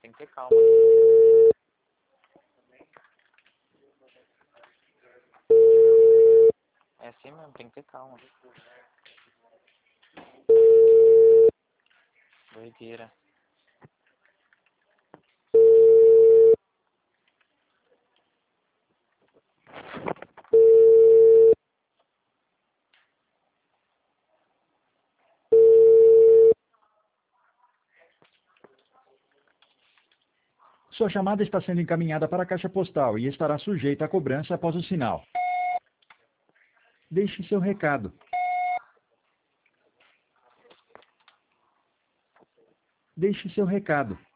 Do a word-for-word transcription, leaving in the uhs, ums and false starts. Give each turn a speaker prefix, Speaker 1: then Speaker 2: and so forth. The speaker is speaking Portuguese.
Speaker 1: tem que ter calma. É assim mesmo, tem que ter calma. Doideira.
Speaker 2: Sua chamada está sendo encaminhada para a caixa postal e estará sujeita a cobrança após o sinal. Deixe seu recado. Deixe seu recado.